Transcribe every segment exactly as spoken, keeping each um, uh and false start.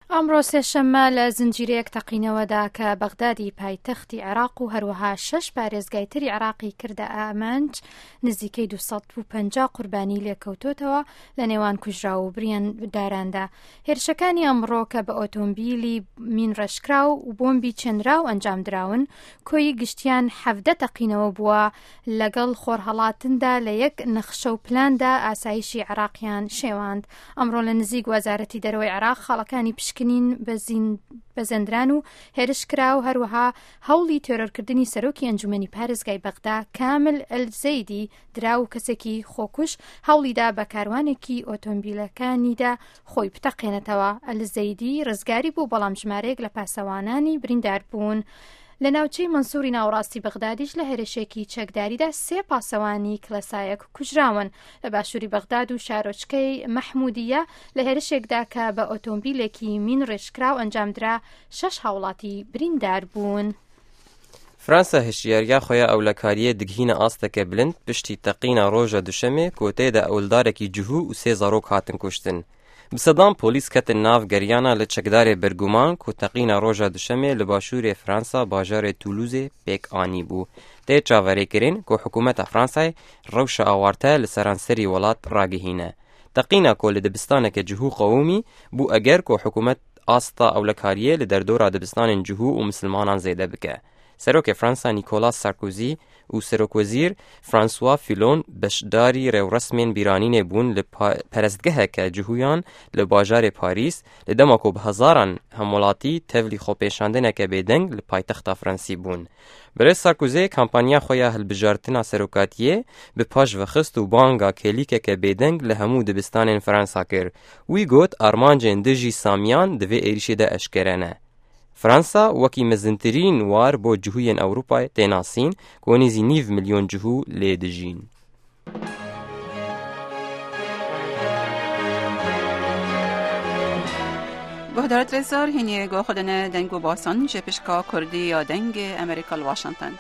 ئەمڕۆ سێشەممە لە زنجیرەیەک تەقینەوەدا کە بەغدادی پایتەختی عێراق و هەروەها شەش پارێزگای تری عێراقی کردە ئامانج نزیکەی دووسەد و پەنجا قوربانی لێکەوتوتەوە لە نێوان کوژرا و برینداراندا. هێرشەکانی ئەمڕۆ کە بە ئۆتۆمبیلی مین ڕێژکراو و بۆمبی چێنراو ئەنجام دراون کۆی گشتیان حەڤدە تەقینەوە بووە لەگەڵ خۆرهەڵاتندا لە یەک نەخشە و پلاندا ئاسایشی عێراقیان شێواند. ئەمڕۆ لە نزیک وەزارەتی دەرەوەی عێراق خاڵەکانی پشکنین بە زەندران و هێرش کرا و هەروەها هەوڵی تێرۆرکردنی سەرۆکی ئەنجومەنی پارێزگای بەغدا کامل ئەلزەیدی درا و کەسێکی خۆکوش هەوڵیدا بە کاروانێکی ئۆتۆمبیلەکانیدا خۆی بتەقێنێتەوە. ئەلزەیدی ڕزگاری بوو بەڵام ژمارەیەک لە پاسەوانانی بریندار بوون. لە ناوچەی منسووری ناوڕاستی بەغدادیش لە هێرشێکی چەکداریدا سێ پاسەوانی کلەسایەک کوژراون. لە باشووری بەغداد و شارۆچکەی مەحمودیە لە هێرشێکدا کە بە ئۆتۆمبیلێکی مین ڕێژکراو ئەنجامدرا شەش هاوڵاتی بریندار بوون. فرانسا هشیاریا خۆیان ئەولەکاریە دگهینە ئاستەکە بلند پشتی تەقینە ڕۆژە دوشەمێ کۆتەیەدا ئەولدارێکی جوهوو و سێ زارۆک هاتن کوشتن. بسەدان پۆلیس کەتن ناو گەریانە لە چەکدارێ بەرگومان کە تەقینە ڕۆژە دوشەمێ لە باشوورێ فرانسا باژارێ تولوزێ پێک ئانی بوو. تێ چاوەڕێکردن کە حکوومەتە فرانسای ڕەوشە ئاوارتە لە سەرانسەری وڵات ڕاگەهینە. تەقینە کۆ لە دبستانێکە جوهوو قەومی بوو ئەگەر کە حکوومەت ئاستا ئەولەکاریە لە دەردۆرا دبستانên جوهوو و مسلمانان زێدە بکە. سەرۆکێ فرانسا نیکۆلاس سارکۆزی و سەرۆکوەزیر فرانسوا فیلۆن بەشداری ڕێوڕەسمێن بیرانینێ بوون لە پەرستگەهەکە جوهویان لە باژارێ پاریس لە دەماکۆ بە هەزاران هەموڵاتی تەڤلی خۆپێشاندنەکە بێدەنگ لە پایتەختا فرەنسی بوون. بەرێ سارکۆزی کامپانیا خۆیان هەلبژارتنا سەرۆکاتیە بە پاش vەخست و بانگا کێلیکەکە بێدەنگ لە هەموو دبستانên فرانسا کرد. وی گوت ئارمانجێن دژی سامیان دەوێ عێریشێدا ئەشکەرەنە. فرانسا وەکی مەزنترین وار بۆ جوهویên ئەوروپای تێناسین کۆ نێزی نیڤ ملیۆن جوهوو لێ دژین. گهدارت رزار هینیه گو خودنه دنگو باسان جپشکا کردی یا دنگ امریکا لواشنطن.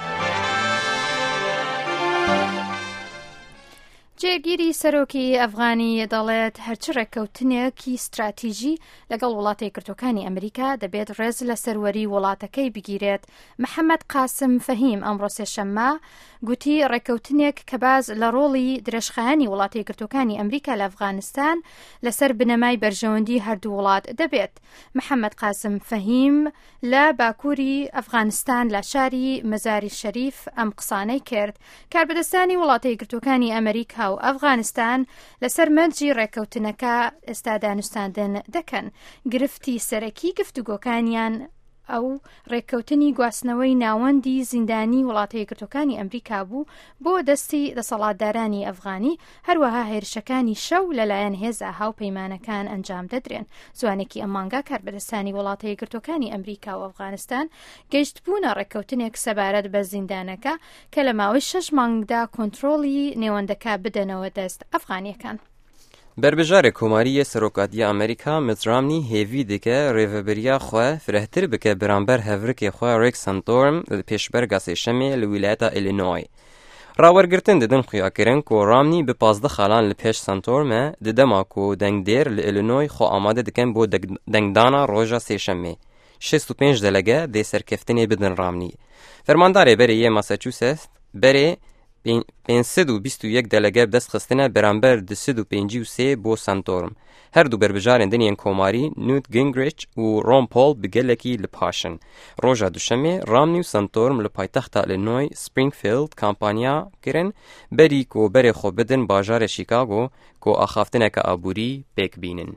جێگیری سەرۆکی ئەفغانی دەڵێت هەرچی ڕێککەوتنێکی استراتیژی لەگەڵ وڵاتی یەکگرتووەکانی ئەمریکا دەبێت ڕێز لە سەروەری وڵاتەکەی بگیرێت. محەممەد قاسم فەهیم ئەمڕۆ سێشەممە گوتی ڕێککەوتنێک کە باز لە ڕۆڵی درێژخایانی وڵاتی یەکگرتووەکانی ئەمریکا لە ئەفغانستان لەسەر بنەمای بەرژەوەندی هەردوو وڵات دەبێت. محەممەد قاسم فەهیم لە باکووری ئەفغانستان لە شاری مەزاری شەریف ئەم قسانەی کرد. کاربەدەستانی وڵاتی یەکگرتووەکانی ئەمریکا و ئەفغانستان لەسەر مەرجی ڕێککەوتنەکە ئێستا دانوستاندن دەکەن. گرفتی سەرەکی گفتوگۆکانیان ئەو ڕێککەوتنی گواستنەوەی ناوەندی زیندانی وڵاتە یەکگرتووەکانی ئەمریکا بوو بۆ دەستی دەسەڵاتدارانی ئەفغانی. هەروەها هێرشەکانی شەو لەلایەن هێزە هاوپەیمانەکان ئەنجام دەدرێن. زوانێکی ئەمانگا کاربەدەستانی وڵاتە یەکگرتووەکانی ئەمریکا و ئەفغانستان گەیشتبوونە ڕێککەوتنێک سەبارەت بە زیندانەکە کە لە ماوەی شەش مانگدا کۆنتڕۆڵی نێوەندەکە بدەنەوە دەست ئەفغانیەکان. بربژارێ کۆماریە سەرۆکاتیە ئەمریکا مترامنی هێوی دکە ڕێڤەبەریە خۆ فرەهتر بکە بەرامبەر هەڤرکێ خۆ ڕێک سەنتۆرم لە پێشبەرگا سێشەمێ لە ویلایەتە ئیلینۆی. ڕاوەرگرتن ددن خویاکردن کۆ ڕامنی بە پازدە خاڵان لە پێش سەنتۆرمە ددەما کۆ دەنگدێر لە ئیلینۆی خۆ ئامادە دەکەن بۆ دەنگدانا ڕۆژە سێشەمێ. شەست و پێنج دەلەگە دێ سەرکەفتنێ بدن ڕامنی. فەرماندارێ بەرێ یە ماساچوسەست بەرێ پێنجسەد و بیست و یەک دەلەگە دەست خستنە بەرامبەر دووسەد و پێنجی و سێ بۆ سەنتۆرم. هەردوو بربژارên دنیên کۆماری نوت گینگریچ و ڕۆن پۆل بگەلێکی لە پاشن. ڕۆژە دوشەمێ ڕامنی و سەنتۆرم لە پایتەختا ئیلینۆی سپرینگفیلد کامپانیا کرن بەری کۆ بەرێ خۆ بدن باژارە شیکاگۆ کۆ ئاخافتنێکە ئابووری پێک بینن.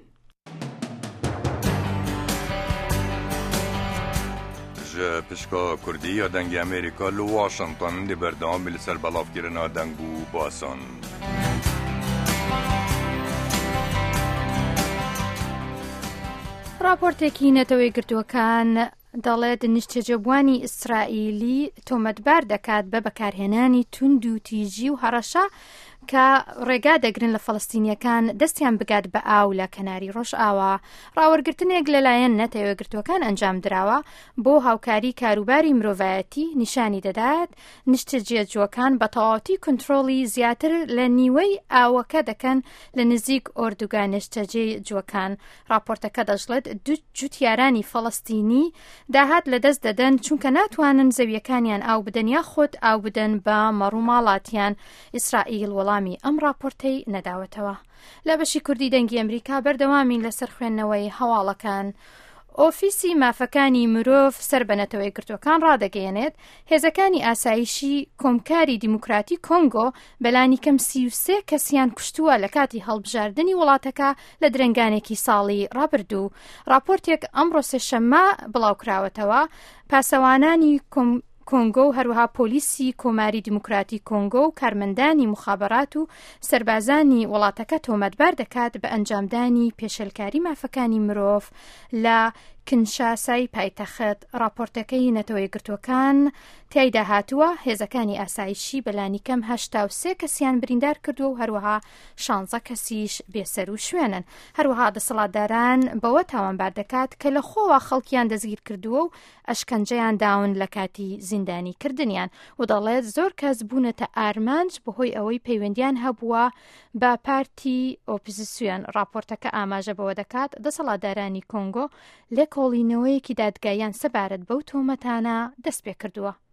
پشکا کردی یا دنگ امریکا لو واشنطن دی بردام لسر بلافگیرنا دنگو باسان. راپۆرتێکی نەتەوەی گرتووەکان دەڵێت نیشتەجێبوانی ئیسرائیلی تۆمەتبار دەکات بە بەکارهێنانی توند و تیژی و هەڕەشە کە ڕێگا دەگرن لە فەڵەستینیەکان دەستیان بگات بە ئاو لە کەناری ڕۆژ ئاوا. ڕاوەرگرتنێک لەلایەن نەتەوەگرتوەکان ئەنجام دراوە بۆ هاوکاری کاروباری مرۆڤایەتی، نیشانی دەدات نیشتەجێجووەکان بە تەواوەتی کۆنتڕۆڵی زیاتر لە نیوەی ئاوەکە دەکەن لە نزیک ئۆردوگا نیشتەجێجووەکان. راپۆرتەکە دەژڵێت دوو جوتیارانی فەڵەستینی داهات لە دەست دەدەن چونکە ناتوانن زەویەکانیان ئاو بدەن یا خۆت ئاو بدەن بە مەڕووماڵاتیان. ئیسرائیل وەڵامی ئەم راپۆرتەی نەداوەتەوە. لە بەشی کوردی دەنگی ئەمریکا بەردەوامین لەسەر خوێندنەوەی هەواڵەکان. ئۆفیسی مافەکانی مرۆڤ سەر بە نەتەوەیەکگرتوەکان ڕادەگەیەنێت هێزەکانی ئاسایشی کۆمکاری دیموکراتی کۆنگۆ بەلانی کەم سی و سێ کەسیان کوشتووە لە کاتی هەڵبژاردننی وڵاتەکە لە درنگانێکی ساڵی ڕابردوو. راپۆرتێک ئەمڕۆ سێشەممە بڵاوکراوەتەوە. پاسەوانانی کۆنگۆ و هەروەها پۆلیسی کۆماری دیموکراتی کۆنگۆ و کارمەندانی مخابەرات و سەربازانی وڵاتەکە تۆمەتبار دەکات بە ئەنجامدانی پێشەلکاری مافەکانی مرۆڤ لە کنشاسای پایتەخت. راپۆرتەکەی نەتەوەیەکگرتوەکان تیایدا هاتووە هێزەکانی ئاسایشی بەلانی کەم هەشتا و سێ کەسیان بریندار کردو و هەروەها شانزە کەسیش بێسەر و شوێنن. هەروەها دەسەڵاتداران بەوە تاوانبار دەکات کە لە خۆوە خەڵکیان دەستگیر کردووە و ئەشکەنجەیان داون لە کاتی زیندانی کردنیان و دەڵێت زۆر کەس بوونەتە ئارمانج بەهۆی ئەوەی پەیوەندیان هەبووە بە پارتی ئۆپۆزیسیۆن. راپۆرتەکە ئاماژە بەوە دەکات دەسەڵاتدارانی کۆنگۆ لێ کۆڵینەوەیەکی دادگایان سەبارەت بەو تۆمەتانە دەست پێ کردووە.